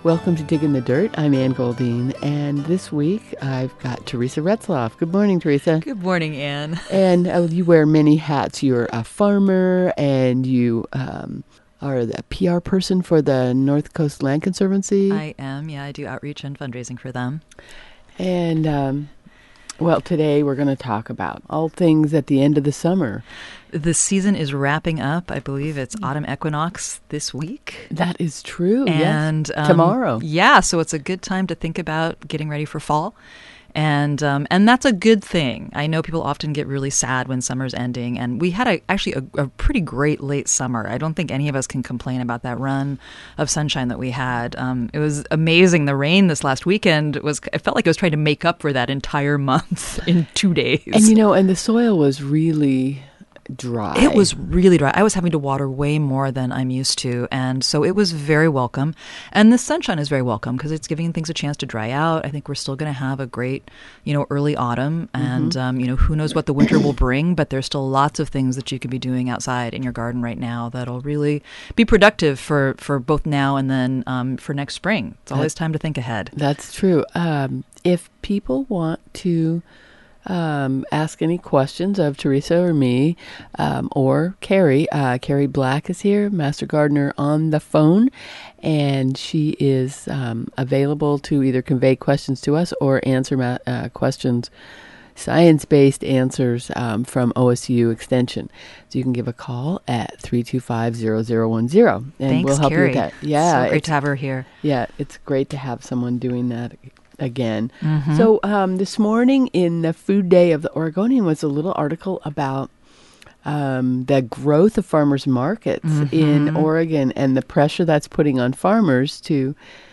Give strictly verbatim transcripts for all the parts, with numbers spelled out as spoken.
Welcome to Digging the Dirt. I'm Ann Goldine, and this week I've got Teresa Retzloff. Good morning, Teresa. Good morning, Ann. And uh, you wear many hats. You're a farmer, and you um, are the P R person for the North Coast Land Conservancy. I am, yeah. I do outreach and fundraising for them. And, um, well, today we're going to talk about all things at the end of the summer. The season is wrapping up. I believe it's autumn equinox this week. That is true. And yes. um, tomorrow. Yeah, so it's a good time to think about getting ready for fall. And um, and that's a good thing. I know people often get really sad when summer's ending. And we had a, actually a, a pretty great late summer. I don't think any of us can complain about that run of sunshine that we had. Um, it was amazing. The rain this last weekend was, it felt like it was trying to make up for that entire month in two days. And, you know, and the soil was really dry. It was really dry. I was having to water way more than I'm used to. And so it was very welcome. And the sunshine is very welcome because it's giving things a chance to dry out. I think we're still going to have a great, you know, early autumn. And, mm-hmm. um, you know, who knows what the winter will bring, but there's still lots of things that you could be doing outside in your garden right now that'll really be productive for, for both now and then um, for next spring. It's always that, time to think ahead. That's true. Um, if people want to Um, ask any questions of Teresa or me um, or Carrie. Uh, Carrie Black is here, Master Gardener on the phone, and she is um, available to either convey questions to us or answer ma- uh, questions, science-based answers um, from O S U Extension. So you can give a call at three two five, zero zero one zero, and Thanks, we'll help Carrie. you with that. Yeah, so great to have her here. Yeah, it's great to have someone doing that again. Mm-hmm. So um, this morning in the Food Day of the Oregonian was a little article about um, the growth of farmers markets mm-hmm. in Oregon and the pressure that's putting on farmers to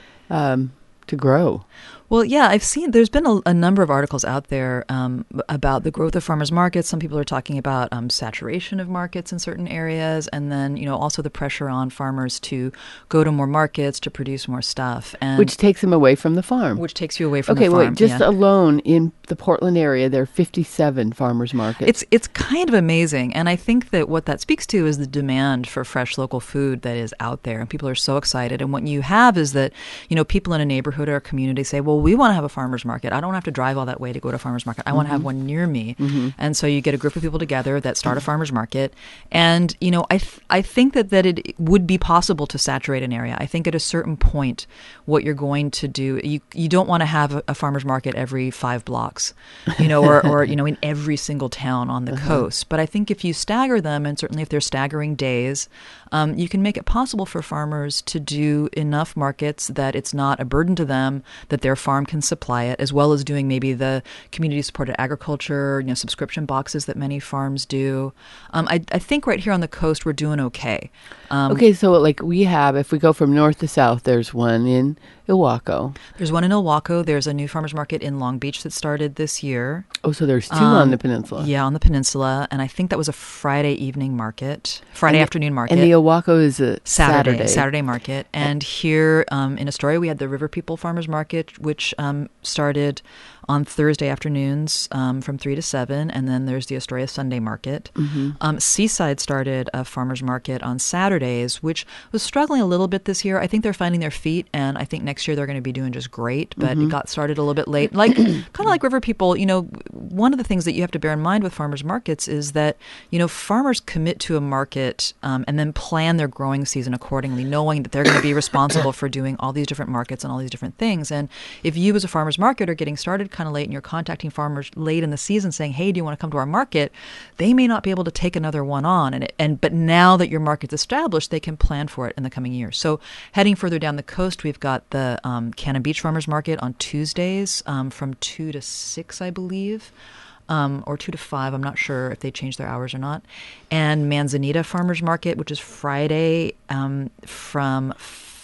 um, to grow. Well, yeah, I've seen there's been a, a number of articles out there um, about the growth of farmers markets. Some people are talking about um, saturation of markets in certain areas, and then, you know, also the pressure on farmers to go to more markets to produce more stuff, and which takes them away from the farm. Which takes you away from okay, the farm. Okay, wait, just yeah. alone in the Portland area, there are fifty-seven farmers markets. It's it's kind of amazing, and I think that what that speaks to is the demand for fresh local food that is out there, and people are so excited. And what you have is that, you know, people in a neighborhood or a community say, well, we want to have a farmer's market. I don't have to drive all that way to go to a farmer's market. I mm-hmm. want to have one near me. Mm-hmm. And so you get a group of people together that start a farmer's market. And, you know, I th- I think that, that it would be possible to saturate an area. I think at a certain point, what you're going to do, you you don't want to have a, a farmer's market every five blocks, you know, or, or, you know, in every single town on the uh-huh. coast. But I think if you stagger them, and certainly if they're staggering days, um, you can make it possible for farmers to do enough markets that it's not a burden to them, that their farm can supply it, as well as doing maybe the community-supported agriculture, you know, subscription boxes that many farms do. Um, I, I think right here on the coast we're doing okay. Um, okay, so like we have, if we go from north to south, there's one in Ilwaco. There's one in Ilwaco. There's a new farmers market in Long Beach that started this year. Oh, so there's two um, on the peninsula. Yeah, on the peninsula, and I think that was a Friday evening market, Friday and afternoon the, market. And the Ilwaco is a Saturday, Saturday. Saturday market. And here um, in Astoria, we had the River People Farmers Market, which um, started on Thursday afternoons um, from three to seven, and then there's the Astoria Sunday Market. Mm-hmm. Um, Seaside started a farmers market on Saturdays, which was struggling a little bit this year. I think they're finding their feet, and I think next year they're going to be doing just great, but mm-hmm. it got started a little bit late. Like kind of like River People, you know, one of the things that you have to bear in mind with farmers markets is that, you know, farmers commit to a market um, and then plan their growing season accordingly, knowing that they're going to be responsible for doing all these different markets and all these different things. And if you as a farmer's market are getting started kind of late and you're contacting farmers late in the season saying, hey, do you want to come to our market? They may not be able to take another one on. And, it, and But now that your market's established, they can plan for it in the coming years. So heading further down the coast, we've got the um, Cannon Beach Farmers Market on Tuesdays um, from two to six, I believe. Um, or two to five. I'm not sure if they changed their hours or not. And Manzanita Farmers Market, which is Friday um, from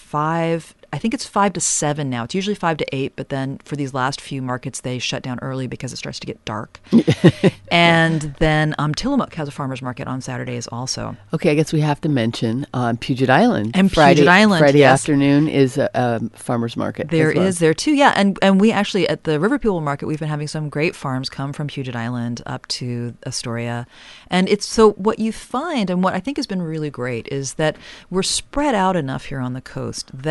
five I think it's five to seven now. It's usually five to eight, but then for these last few markets, they shut down early because it starts to get dark. And then um, Tillamook has a farmer's market on Saturdays also. Okay, I guess we have to mention um, Puget Island. And Friday, Puget Island, Friday yes. afternoon is a, a farmer's market. There well. is there too, yeah. And and we actually, at the River People Market, we've been having some great farms come from Puget Island up to Astoria. And it's so what you find, and what I think has been really great, is that we're spread out enough here on the coast that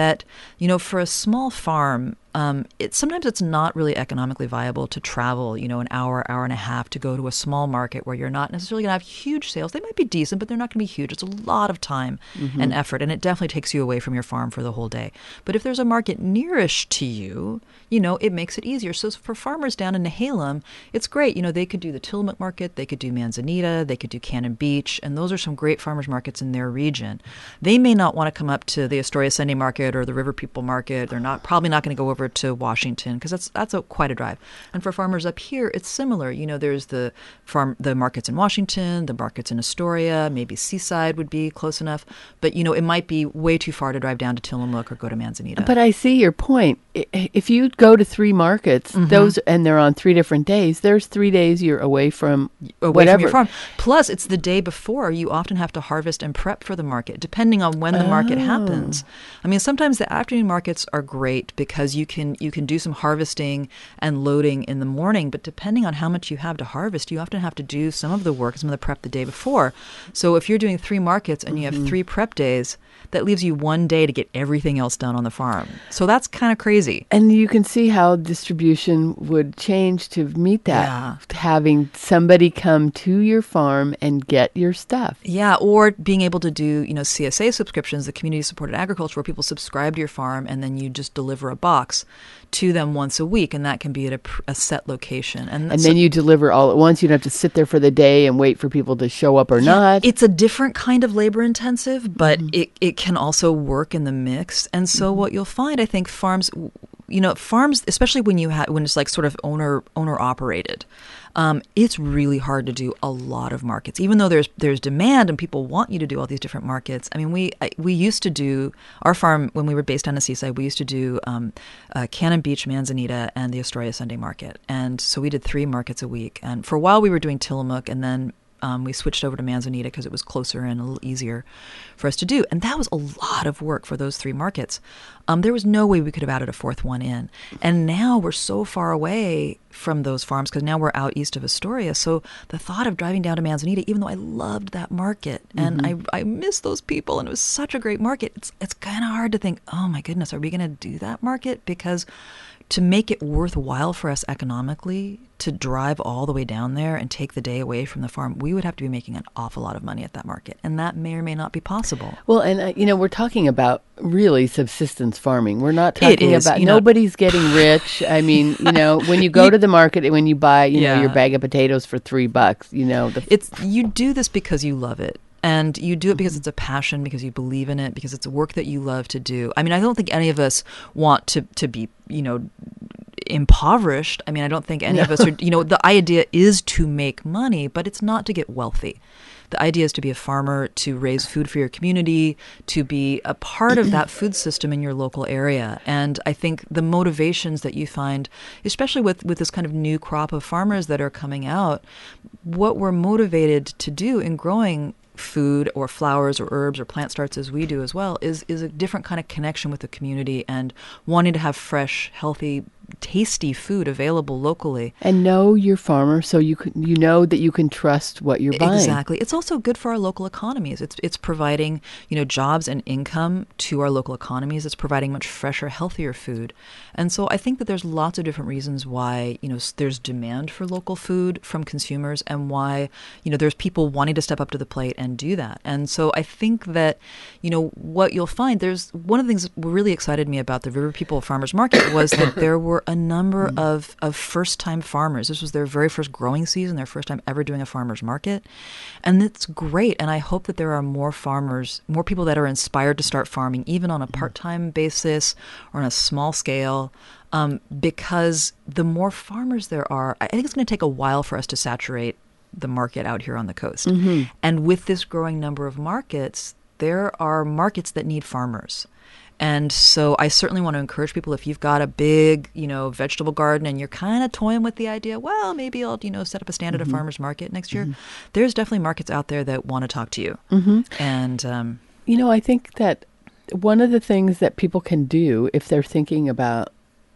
you know, for a small farm, um, it, sometimes it's not really economically viable to travel, you know, an hour, hour and a half to go to a small market where you're not necessarily going to have huge sales. They might be decent, but they're not going to be huge. It's a lot of time mm-hmm. and effort, and it definitely takes you away from your farm for the whole day. But if there's a market nearish to you, you know, it makes it easier. So for farmers down in Nehalem, it's great. You know, they could do the Tillamook market, they could do Manzanita, they could do Cannon Beach, and those are some great farmers markets in their region. They may not want to come up to the Astoria Sunday Market or the River People Market. They're not probably not going to go over to Washington because that's that's a, quite a drive. And for farmers up here, it's similar. You know, there's the farm, the markets in Washington, the markets in Astoria, maybe Seaside would be close enough. But, you know, it might be way too far to drive down to Tillamook or go to Manzanita. But I see your point. If you go to three markets, mm-hmm. those and they're on three different days, there's three days you're away from away whatever. From your farm. Plus, it's the day before. You often have to harvest and prep for the market, depending on when the oh. market happens. I mean, sometimes the afternoon markets are great because you can you can do some harvesting and loading in the morning, but depending on how much you have to harvest, you often have to do some of the work, some of the prep the day before. So if you're doing three markets and you have mm-hmm. three prep days, that leaves you one day to get everything else done on the farm. So that's kind of crazy. And you can see how distribution would change to meet that. Yeah. Having somebody come to your farm and get your stuff. Yeah, or being able to do, you know, C S A subscriptions, the community supported agriculture, where people subscribe to your farm and then you just deliver a box to them once a week, and that can be at a, a set location. And, and so, then you deliver all at once. You don't have to sit there for the day and wait for people to show up or yeah, not. It's a different kind of labor intensive, but mm-hmm. it, it can also work in the mix. And so mm-hmm. what you'll find, I think, farms, you know, farms, especially when you have when it's like sort of owner owner operated, um, it's really hard to do a lot of markets, even though there's there's demand and people want you to do all these different markets. I mean, we I, we used to do our farm when we were based on the seaside. We used to do um, uh, Cannon Beach, Manzanita, and the Astoria Sunday Market, and so we did three markets a week. And for a while, we were doing Tillamook, and then Um, we switched over to Manzanita because it was closer and a little easier for us to do. And that was a lot of work for those three markets. Um, there was no way we could have added a fourth one in. And now we're so far away from those farms because now we're out east of Astoria. So the thought of driving down to Manzanita, even though I loved that market and mm-hmm. I, I miss those people and it was such a great market, it's, it's kind of hard to think, oh my goodness, are we going to do that market? Because to make it worthwhile for us economically to drive all the way down there and take the day away from the farm, we would have to be making an awful lot of money at that market. And that may or may not be possible. Well, and, uh, you know, we're talking about really subsistence farming. We're not talking about, you know, nobody's getting rich. I mean, you know, when you go you, to the market and when you buy, you yeah. know, your bag of potatoes for three bucks, you know. The f- it's you do this because you love it. And you do it because it's a passion, because you believe in it, because it's a work that you love to do. I mean, I don't think any of us want to, to be, you know, impoverished. I mean, I don't think any no. of us are, you know, the idea is to make money, but it's not to get wealthy. The idea is to be a farmer, to raise food for your community, to be a part of that food system in your local area. And I think the motivations that you find, especially with, with this kind of new crop of farmers that are coming out, what we're motivated to do in growing food or flowers or herbs or plant starts as we do as well is is a different kind of connection with the community and wanting to have fresh, healthy, tasty food available locally. And know your farmer so you can, you know that you can trust what you're buying. Exactly. It's also good for our local economies. It's it's providing, you know, jobs and income to our local economies. It's providing much fresher, healthier food. And so I think that there's lots of different reasons why, you know, there's demand for local food from consumers and why, you know, there's people wanting to step up to the plate and do that. And so I think that, you know, what you'll find, there's one of the things that really excited me about the River People Farmers Market was that there were a number mm. of, of first-time farmers. This was their very first growing season, their first time ever doing a farmer's market. And it's great. And I hope that there are more farmers, more people that are inspired to start farming, even on a part-time basis or on a small scale, um, because the more farmers there are, I think it's going to take a while for us to saturate the market out here on the coast. Mm-hmm. And with this growing number of markets, there are markets that need farmers. And so I certainly want to encourage people, if you've got a big, you know, vegetable garden and you're kind of toying with the idea, well, maybe I'll, you know, set up a stand mm-hmm. at a farmer's market next year. Mm-hmm. There's definitely markets out there that want to talk to you. Mm-hmm. And, um, you know, I think that one of the things that people can do if they're thinking about,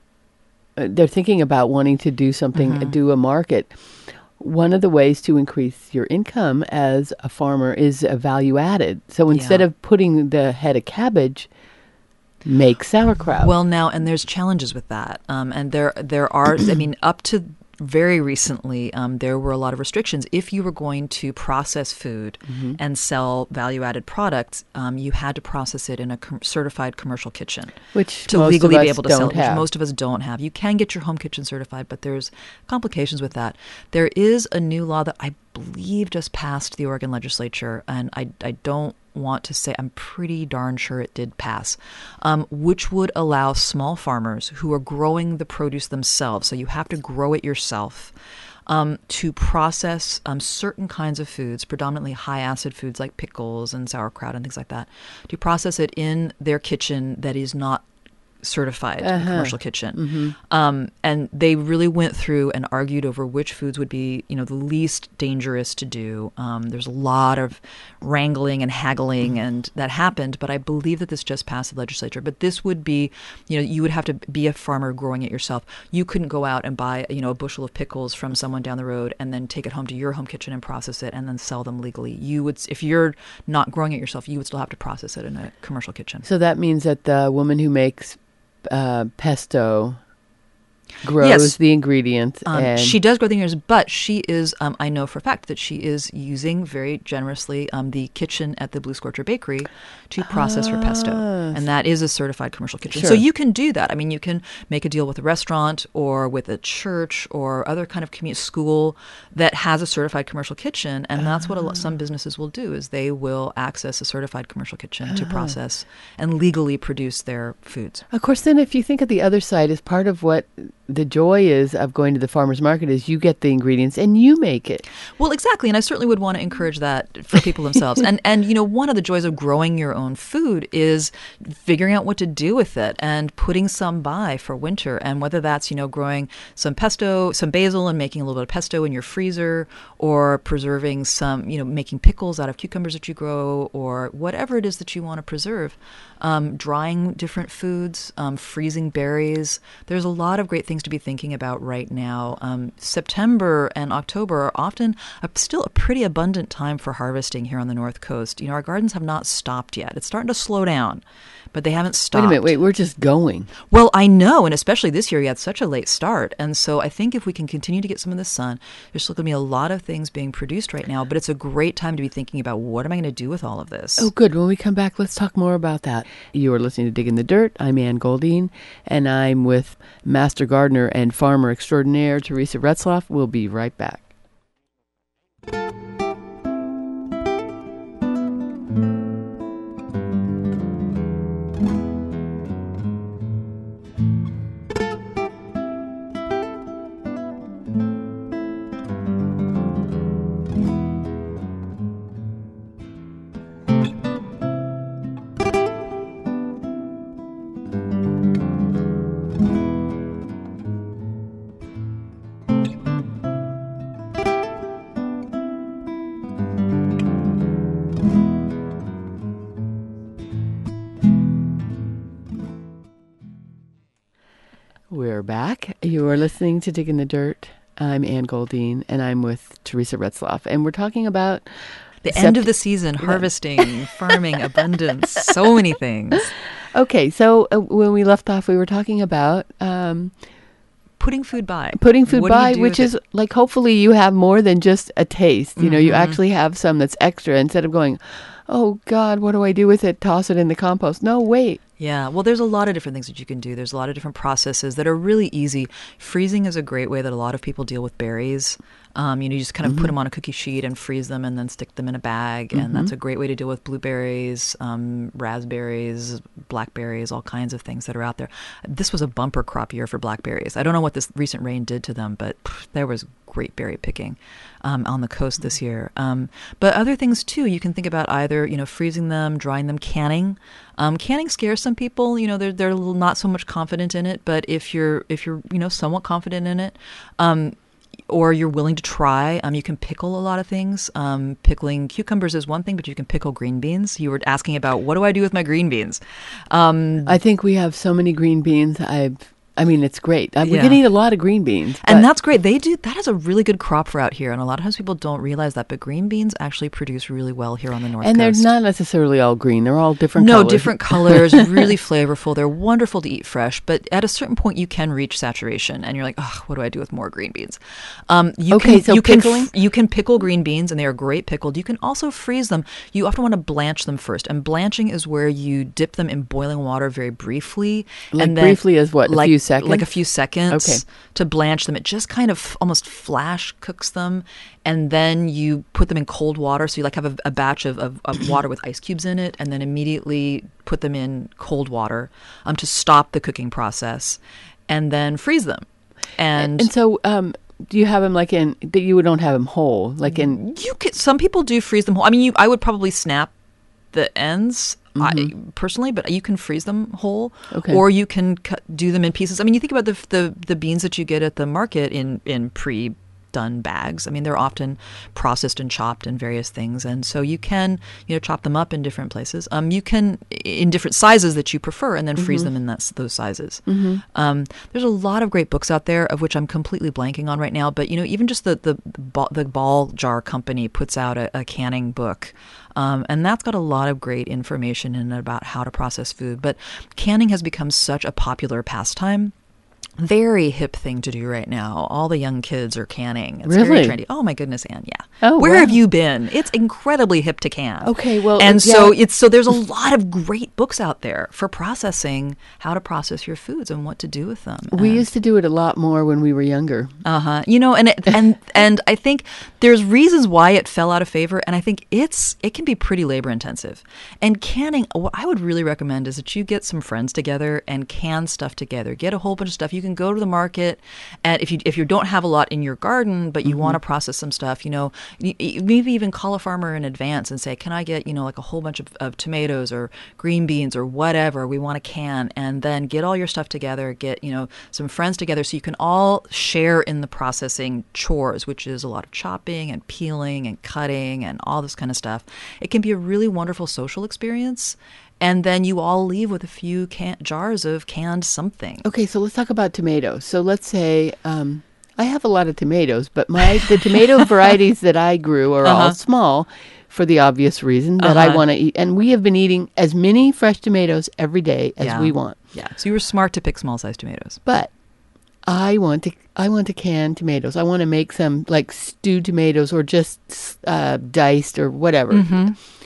uh, they're thinking about wanting to do something, mm-hmm. do a market, one of the ways to increase your income as a farmer is a value added. So instead yeah. of putting the head of cabbage make sauerkraut. Well, now, and there's challenges with that. Um, and there there are, I mean, up to very recently, um, there were a lot of restrictions. If you were going to process food mm-hmm. and sell value-added products, um, you had to process it in a com- certified commercial kitchen, which to most legally of us be able to don't sell it, have. which most of us don't have. You can get your home kitchen certified, but there's complications with that. There is a new law that I believe just passed the Oregon legislature, and I, I don't want to say, I'm pretty darn sure it did pass, um, which would allow small farmers who are growing the produce themselves, so you have to grow it yourself, um, to process um, certain kinds of foods, predominantly high acid foods like pickles and sauerkraut and things like that, to process it in their kitchen that is not certified uh-huh. commercial kitchen. Mm-hmm. Um, and they really went through and argued over which foods would be, you know, the least dangerous to do. Um, there's a lot of wrangling and haggling and that happened, but I believe that this just passed the legislature. But this would be, you know, you would have to be a farmer growing it yourself. You couldn't go out and buy, you know, a bushel of pickles from someone down the road and then take it home to your home kitchen and process it and then sell them legally. You would, if you're not growing it yourself, you would still have to process it in a commercial kitchen. So that means that the woman who makes Uh, pesto grows yes. the ingredients. Um, and she does grow the ingredients, but she is, um, I know for a fact that she is using very generously um, the kitchen at the Blue Scorcher Bakery to process her pesto. And that is a certified commercial kitchen. Sure. So you can do that. I mean, you can make a deal with a restaurant or with a church or other kind of community school that has a certified commercial kitchen. And that's what a lot, some businesses will do, is they will access a certified commercial kitchen to process and legally produce their foods. Of course, then if you think of the other side, as part of what the joy is of going to the farmer's market is you get the ingredients and you make it. Well, exactly. And I certainly would want to encourage that for people themselves. and, and, you know, one of the joys of growing your own food is figuring out what to do with it and putting some by for winter. And whether that's, you know, growing some pesto, some basil and making a little bit of pesto in your freezer, or preserving some, you know, making pickles out of cucumbers that you grow, or whatever it is that you want to preserve. Um, drying different foods, um, freezing berries. There's a lot of great things to be thinking about right now. Um, September and October are often a, still a pretty abundant time for harvesting here on the North Coast. You know, our gardens have not stopped yet. It's starting to slow down, but they haven't stopped. Wait a minute, wait, we're just going. Well, I know, and especially this year, you had such a late start. And so I think if we can continue to get some of the sun, there's still going to be a lot of things being produced right now, but it's a great time to be thinking about what am I going to do with all of this? Oh, good. When we come back, let's talk more about that. You are listening to Dig in the Dirt. I'm Ann Goldine, and I'm with Master Gardener and Farmer Extraordinaire Teresa Retzlaff. We'll be right back. We're back. You are listening to Dig in the Dirt. I'm Ann Goldine, and I'm with Teresa Retzlaff, and we're talking about the sept- end of the season, harvesting, farming, abundance, so many things. Okay, so uh, when we left off, we were talking about um, putting food by. Putting food What do you by, do which with is it? like hopefully you have more than just a taste. You know, you Mhm. actually have some that's extra instead of going, oh God, what do I do with it? Toss it in the compost. No, wait. Yeah, well, there's a lot of different things that you can do. There's a lot of different processes that are really easy. Freezing is a great way that a lot of people deal with berries. Um, you know, you just kind of put them on a cookie sheet and freeze them and then stick them in a bag. And that's a great way to deal with blueberries, um, raspberries, blackberries, all kinds of things that are out there. This was a bumper crop year for blackberries. I don't know what this recent rain did to them, but pff, there was great berry picking um, on the coast this year. Um, but other things too, you can think about either, you know, freezing them, drying them, canning. Um, canning scares some people. You know, they're they're not so much confident in it. But if you're if you're you know somewhat confident in it, um, or you're willing to try, um, you can pickle a lot of things. Um, pickling cucumbers is one thing, but you can pickle green beans. You were asking about what do I do with my green beans? Um, I think we have so many green beans. I've I mean, it's great. Uh, we Yeah. can eat a lot of green beans. And but- that's great. They do. That is a really good crop for out here. And a lot of times people don't realize that. But green beans actually produce really well here on the North and they're Coast. not necessarily all green. They're all different No, colors. different colors, really flavorful. They're wonderful to eat fresh. But at a certain point, you can reach saturation. And you're like, oh, what do I do with more green beans? Um, you Okay, can, so you pickling? Can, f- you can pickle green beans, and they are great pickled. You can also freeze them. You often want to blanch them first. And blanching is where you dip them in boiling water very briefly. Like and then, briefly as what, a like, few seconds? Like a few seconds Okay. to blanch them. It just kind of almost flash cooks them. And then you put them in cold water. So you like have a, a batch of, of, of water with ice cubes in it, and then immediately put them in cold water um, to stop the cooking process, and then freeze them. And, And so, um, do you have them like in that you don't have them whole, like in? you could, some people do freeze them whole. I mean, you, I would probably snap the ends. I, personally, but you can freeze them whole, Okay. or you can cut, do them in pieces. I mean, you think about the the the beans that you get at the market in in pre done bags. I mean, they're often processed and chopped in various things, and so you can you know chop them up in different places. Um, you can in different sizes that you prefer, and then freeze them in that, those sizes. Um, there's a lot of great books out there, of which I'm completely blanking on right now. But you know, even just the the the ball, the ball jar company puts out a, a canning book. Um, and that's got a lot of great information in it about how to process food. But canning has become such a popular pastime. Very hip thing to do right now. All the young kids are canning. It's Really? very trendy. Oh my goodness, Anne, yeah. Oh, Where wow. have you been? It's incredibly hip to can. Okay, well, and yeah. so it's so there's a lot of great books out there for processing how to process your foods and what to do with them. We And- used to do it a lot more when we were younger. uh-huh. You know, and it, and and I think there's reasons why it fell out of favor, and I think it's it can be pretty labor intensive. And canning, what I would really recommend is that you get some friends together and can stuff together. Get a whole bunch of stuff. You can go to the market, and if you if you don't have a lot in your garden, but you want to process some stuff, you know, y- y- maybe even call a farmer in advance and say, can I get, you know, like a whole bunch of, of tomatoes or green beans or whatever we want to can, and then get all your stuff together, get, you know, some friends together so you can all share in the processing chores, which is a lot of chopping and peeling and cutting and all this kind of stuff. It can be a really wonderful social experience. And then you all leave with a few can- jars of canned something. Okay, so let's talk about tomatoes. So let's say um, I have a lot of tomatoes, but my the tomato varieties that I grew are Uh-huh. all small for the obvious reason that I Uh-huh. want to eat. And we have been eating as many fresh tomatoes every day as Yeah. we want. Yeah. So you were smart to pick small-sized tomatoes. But I want to I want to can tomatoes. I want to make some like stewed tomatoes or just uh, diced or whatever. Mm-hmm.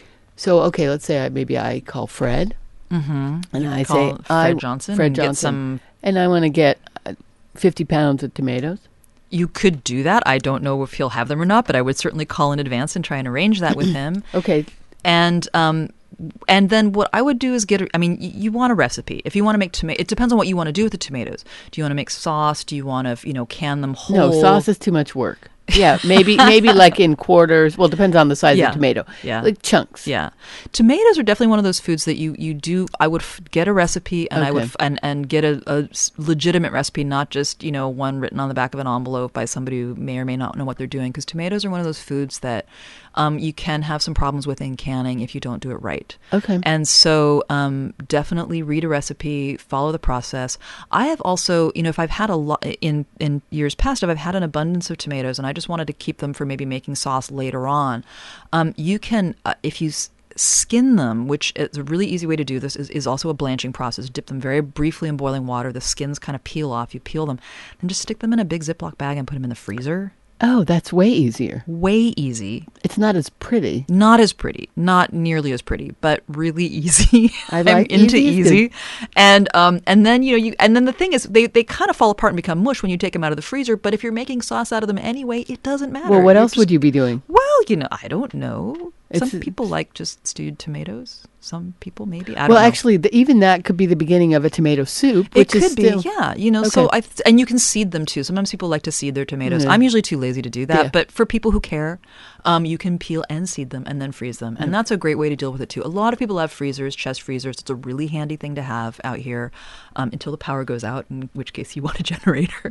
So okay, let's say I, maybe I call Fred Mm-hmm. and I Call say Fred I, Johnson Fred and get Johnson, some. and I want to get uh, fifty pounds of tomatoes. You could do that. I don't know if he'll have them or not, but I would certainly call in advance and try and arrange that with him. Okay, And um, and then what I would do is get. a- I mean, y- you want a recipe. If you want to make tomato, it depends on what you want to do with the tomatoes. Do you want to make sauce? Do you want to, you know, can them whole? no sauce is too much work. Yeah, maybe maybe like in quarters. Well, depends on the size Yeah. of the tomato. Yeah. Like chunks. Yeah, tomatoes are definitely one of those foods that you, you do. I would f- get a recipe, and I would Okay. f- and and get a, a s- legitimate recipe, not just you know one written on the back of an envelope by somebody who may or may not know what they're doing. Because tomatoes are one of those foods that um, you can have some problems with in canning if you don't do it right. Okay. And so um, definitely read a recipe, follow the process. I have also, you know, if I've had a lot in in years past, if I've had an abundance of tomatoes and I just wanted to keep them for maybe making sauce later on, um, you can, uh, if you s- skin them, which is a really easy way to do this, is, is also a blanching process. Dip them very briefly in boiling water. The skins kind of peel off. You peel them, then just stick them in a big Ziploc bag and put them in the freezer. Oh, that's way easier. Way easy. It's not as pretty. Not as pretty, not nearly as pretty, but really easy. I I'm like into easy is easy, and um, and then you know you, and then the thing is, they they kind of fall apart and become mush when you take them out of the freezer. But if you're making sauce out of them anyway, it doesn't matter. Well, what You're else just- would you be doing? Well, you know, I don't know. Some It's- people like just stewed tomatoes. Some people maybe. I don't Well, know. actually, the, even that could be the beginning of a tomato soup, It which could is still. be, yeah. You know, so Okay. I th- and you can seed them too. Sometimes people like to seed their tomatoes. Yeah. I'm usually too lazy to do that, Yeah. but for people who care, um, you can peel and seed them and then freeze them, and that's a great way to deal with it too. A lot of people have freezers, chest freezers. It's a really handy thing to have out here um, until the power goes out, in which case you want a generator.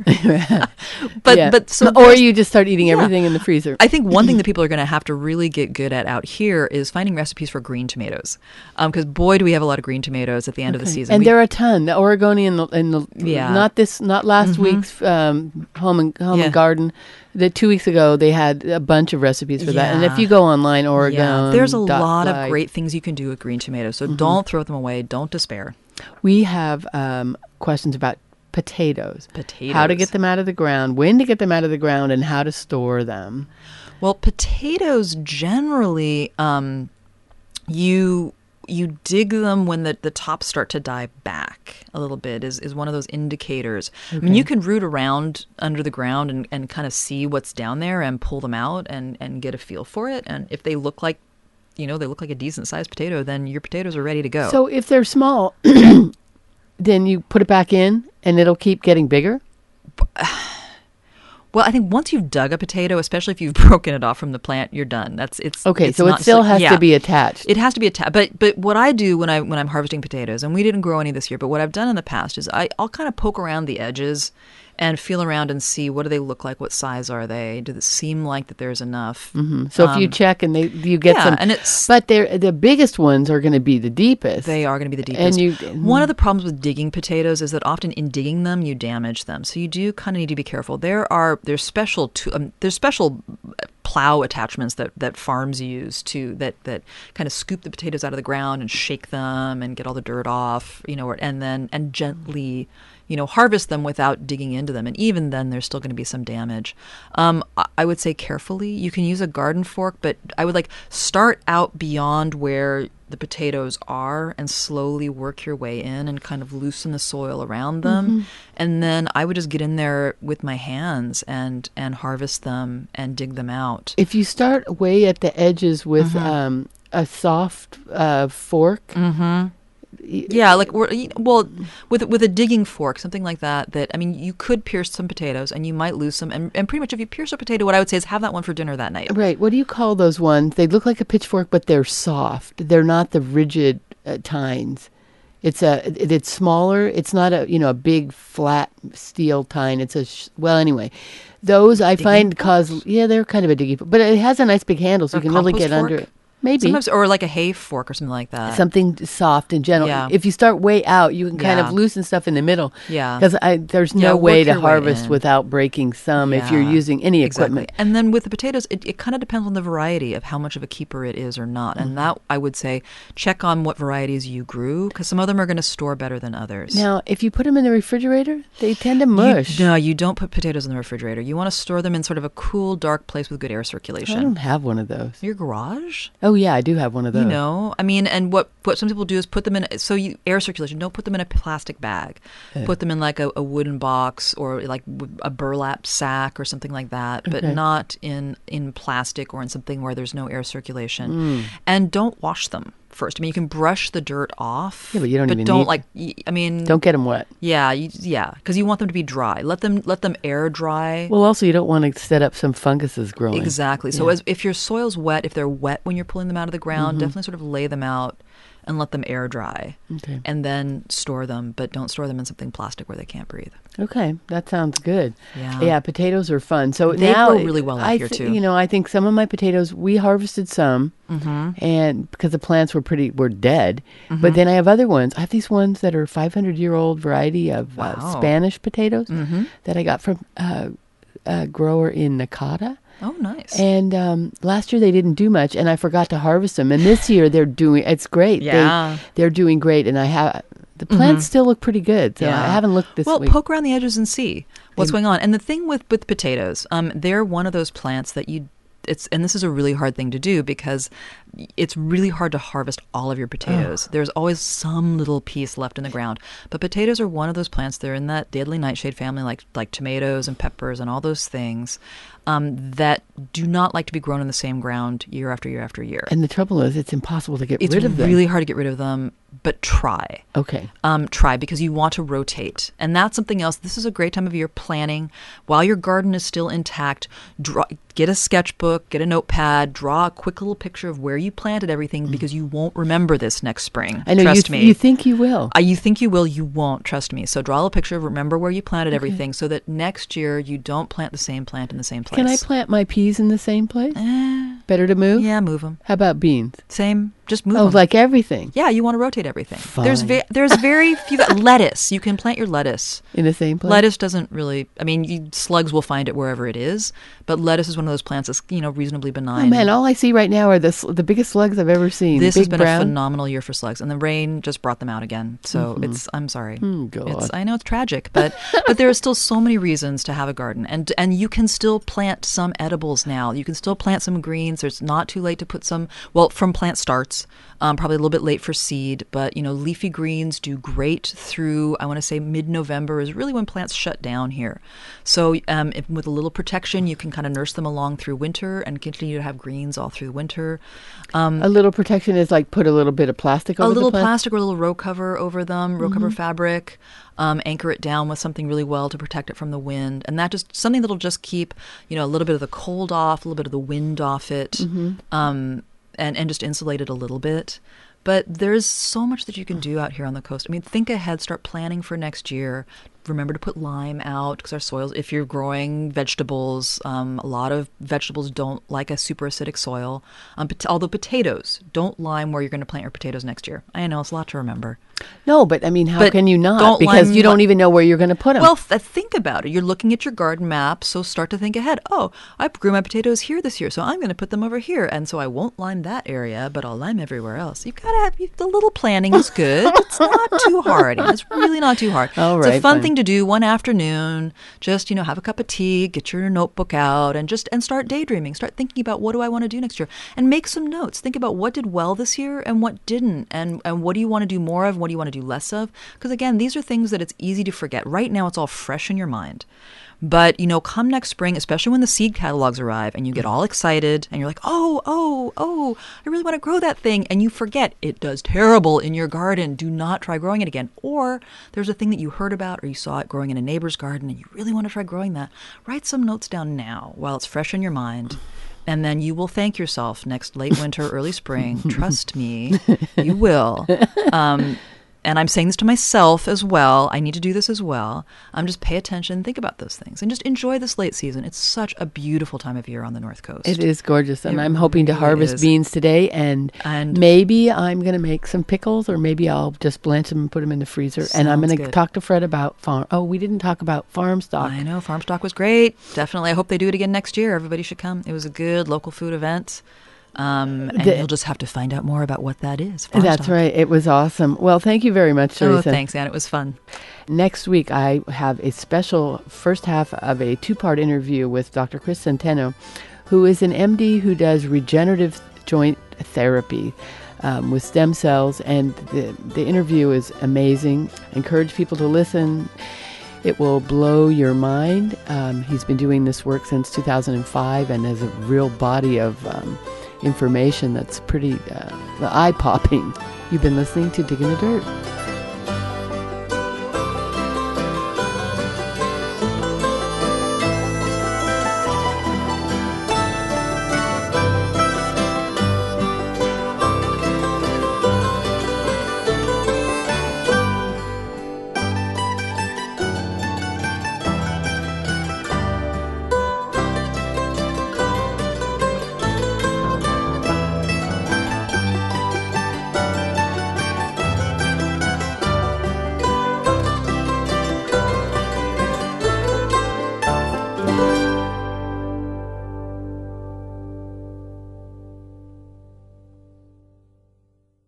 but Yeah. but so or there's- you just start eating Yeah. everything in the freezer. I think one thing that people are going to have to really get good at out here is finding recipes for green tomatoes, because um, boy, do we have a lot of green tomatoes at the end okay. of the season. And we, there are a ton. The Oregonian and the, and the yeah. not this, not last mm-hmm. week's um, home and home yeah. and garden. The two weeks ago, they had a bunch of recipes for yeah. that. And if you go online, Oregon, yeah. there's a lot live. of great things you can do with green tomatoes. So mm-hmm. don't throw them away. Don't despair. We have um, questions about potatoes. Potatoes. How to get them out of the ground, when to get them out of the ground, and how to store them. Well, potatoes generally, um, you you dig them when the, the tops start to die back a little bit is, is one of those indicators. Okay. I mean, you can root around under the ground and, and kind of see what's down there and pull them out and, and get a feel for it. And if they look like, you know, they look like a decent sized potato, then your potatoes are ready to go. So if they're small, then you put it back in and it'll keep getting bigger? Well, I think once you've dug a potato, especially if you've broken it off from the plant, you're done. That's it's okay. It's so it still has yeah. to be attached. It has to be attached. But but what I do when I when I'm harvesting potatoes, and we didn't grow any this year, but what I've done in the past is I I'll kind of poke around the edges and feel around and see what do they look like, what size are they, does it seem like that there's enough. Mm-hmm. So um, if you check and they you get yeah, some, and it's but they're the biggest ones are going to be the deepest. They are going to be the deepest. And you, one of the problems with digging potatoes is that often in digging them you damage them. So you do kind of need to be careful. There are there's special to, um, there's special plow attachments that, that farms use to that that kind of scoop the potatoes out of the ground and shake them and get all the dirt off, you know, and then and gently, you know, harvest them without digging into them. And even then, there's still going to be some damage. Um, I would say carefully. You can use a garden fork, but I would like start out beyond where the potatoes are and slowly work your way in and kind of loosen the soil around them. Mm-hmm. And then I would just get in there with my hands and, and harvest them and dig them out. If you start way at the edges with mm-hmm. um, a soft uh, fork, mm-hmm. Yeah, like well, with with a digging fork, something like that. That I mean, you could pierce some potatoes, and you might lose some. And, and pretty much, if you pierce a potato, what I would say is have that one for dinner that night. Right. What do you call those ones? They look like a pitchfork, but they're soft. They're not the rigid uh, tines. It's a it, it's smaller. It's not a you know a big flat steel tine. It's a sh- well anyway. Those I digging find forks? cause yeah they're kind of a digging, but it has a nice big handle, so or you can really get fork? under it. Maybe. Sometimes, or like a hay fork or something like that. Something soft and gentle. Yeah. If you start way out, you can kind yeah. of loosen stuff in the middle. Yeah. Because there's no yeah, way to way harvest in. without breaking some yeah. if you're using any equipment. Exactly. And then with the potatoes, it, it kind of depends on the variety of how much of a keeper it is or not. And mm-hmm. that, I would say, check on what varieties you grew, because some of them are going to store better than others. Now, if you put them in the refrigerator, they tend to mush. You, no, you don't put potatoes in the refrigerator. You want to store them in sort of a cool, dark place with good air circulation. I don't have one of those. Your garage? Oh, yeah, I do have one of those. You know, I mean, and what, what some people do is put them in, so you, air circulation, don't put them in a plastic bag. Yeah. Put them in like a, a wooden box or like a burlap sack or something like that, but okay. not in, in plastic or in something where there's no air circulation. Mm. And don't wash them first. I mean, you can brush the dirt off. Yeah, but you don't but even don't need like, I mean. Don't get them wet. Yeah, you, yeah, because you want them to be dry. Let them let them air dry. Well, also, you don't want to set up some funguses growing. Exactly. So yeah. as, if your soil's wet, if they're wet when you're pulling them out of the ground, mm-hmm. definitely sort of lay them out and let them air dry. Okay. And then store them, but don't store them in something plastic where they can't breathe. Okay, that sounds good. Yeah, yeah potatoes are fun. So they now, grow really well out I here th- too. You know, I think some of my potatoes, we harvested some, mm-hmm. and because the plants were pretty were dead. Mm-hmm. But then I have other ones. I have these ones that are five hundred year old variety of wow. uh, Spanish potatoes mm-hmm. that I got from uh, a grower in Nakata. Oh, nice. And um, last year they didn't do much, and I forgot to harvest them. And this year they're doing, it's great. Yeah. They, they're doing great. And I have, the plants mm-hmm. still look pretty good. So yeah. I haven't looked this well, week. Well, poke around the edges and see what's they, going on. And the thing with, with potatoes, um, they're one of those plants that you, it's, and this is a really hard thing to do because it's really hard to harvest all of your potatoes. Oh. There's always some little piece left in the ground. But potatoes are one of those plants. They're in that deadly nightshade family, like like tomatoes and peppers and all those things um, that do not like to be grown in the same ground year after year after year. And the trouble is, it's impossible to get it's rid of them. It's really hard to get rid of them, but try. Okay. Um, try, because you want to rotate. And that's something else. This is a great time of year planning. While your garden is still intact, draw, get a sketchbook, get a notepad, draw a quick little picture of where you planted everything, because you won't remember this next spring. I know, trust you, me. You think you will. Uh, you think you will, you won't, trust me. So draw a picture, remember where you planted okay. everything, so that next year you don't plant the same plant in the same place. place. Can I plant my peas in the same place? Eh, Better to move? yeah, move them. How about beans? Same. Just move Oh, 'em. like everything Yeah, you want to rotate everything. There's Fine. ve- there's very few lettuce. You can plant your lettuce. in the same place? Lettuce doesn't really. I mean, you, slugs will find it wherever it is, but lettuce is one of those plants that's you know reasonably benign. Oh, man, all I see right now are the, sl- the biggest slugs I've ever seen. This Big has been brown. a phenomenal year for slugs, and the rain just brought them out again. So Mm-hmm. it's. I'm sorry. Oh, God. It's. I know it's tragic, but but there are still so many reasons to have a garden, and and you can still plant some edibles now. You can still plant some greens. There's not too late to put some. Well, from plant starts, um, probably a little bit late for seed, but you know leafy greens do great through. I want to say mid-November is really when plants shut down here. So um, if, with a little protection, you can kind of nurse them along through winter and continue to have greens all through winter. Um, A little protection is like put a little bit of plastic over a little the plant? plastic or a little row cover over them, row cover fabric, um, anchor it down with something really well to protect it from the wind. And that just something that'll just keep, you know, a little bit of the cold off, a little bit of the wind off it, um, and, and just insulate it a little bit. But there's so much that you can do out here on the coast. I mean, think ahead, start planning for next year. Remember to put lime out because our soils, if you're growing vegetables, um, a lot of vegetables don't like a super acidic soil. Um, pot- although potatoes, don't lime where you're going to plant your potatoes next year. I know it's a lot to remember. No, but I mean, how But can you not? don't Because lime you don't what- even know where you're going to put them. Well, th- think about it. You're looking at your garden map, so start to think ahead. Oh, I grew my potatoes here this year, so I'm going to put them over here, and so I won't lime that area, but I'll lime everywhere else. You've got to have you, the little planning is good. It's not too hard. It's really not too hard. All it's a right, fun fine. thing to do one afternoon. Just you know, have a cup of tea, get your notebook out, and just and start daydreaming. Start thinking about what do I want to do next year, and make some notes. Think about what did well this year and what didn't, and and what do you want to do more of, and what do you want to do less of. Because again, these are things that it's easy to forget. Right now, it's all fresh in your mind. But, you know, come next spring, especially when the seed catalogs arrive and you get all excited and you're like, oh, oh, oh, I really want to grow that thing. And you forget it does terrible in your garden. Do not try growing it again. Or there's a thing that you heard about or you saw it growing in a neighbor's garden and you really want to try growing that. Write some notes down now while it's fresh in your mind. And then you will thank yourself next late winter, early spring. Trust me, you will. Um, And I'm saying this to myself as well. I need to do this as well. Um, just pay attention, think about those things, and just enjoy this late season. It's such a beautiful time of year on the North Coast. It is gorgeous, and It I'm hoping to really harvest is. beans today, and, And- maybe I'm going to make some pickles, or maybe I'll just blanch them and put them in the freezer. And I'm Sounds going to good. talk to Fred about farm. Oh, we didn't talk about farm stock. I know, Farm Stock was great. Definitely. I hope they do it again next year. Everybody should come. It was a good local food event. Um, and The- you'll just have to find out more about what that is. Farm That's Stock. right. It was awesome. Well, thank you very much, Oh, Teresa. thanks, Anne. It was fun. Next week, I have a special first half of a two-part interview with Doctor Chris Centeno, who is an M D who does regenerative joint therapy um, with stem cells, and the, the interview is amazing. I encourage people to listen. It will blow your mind. Um, he's been doing this work since two thousand five and has a real body of um, information that's pretty uh, eye-popping. You've been listening to Digging the Dirt.